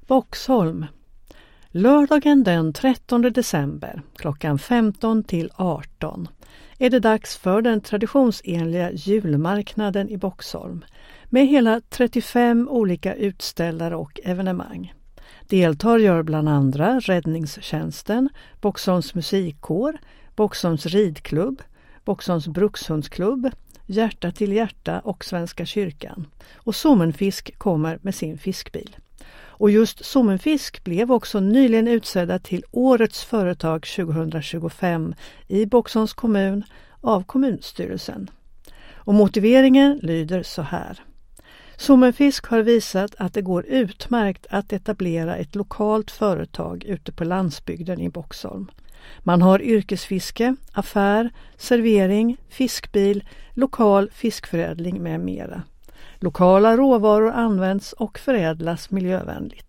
Boxholm. Lördagen den 13 december klockan 15 till 18 är det dags för den traditionsenliga julmarknaden i Boxholm med hela 35 olika utställare och evenemang. Deltar gör bland andra Räddningstjänsten, Boxholms musikkår, Boxholms ridklubb, Boxholms brukshundsklubb, Hjärta till hjärta och Svenska kyrkan. Och Sommenfisk kommer med sin fiskbil. Och just Sommenfisk blev också nyligen utsedda till Årets företag 2025 i Boxholms kommun av kommunstyrelsen. Och motiveringen lyder så här. Sommenfisk har visat att det går utmärkt att etablera ett lokalt företag ute på landsbygden i Boxholm. Man har yrkesfiske, affär, servering, fiskbil, lokal fiskförädling med mera. Lokala råvaror används och förädlas miljövänligt.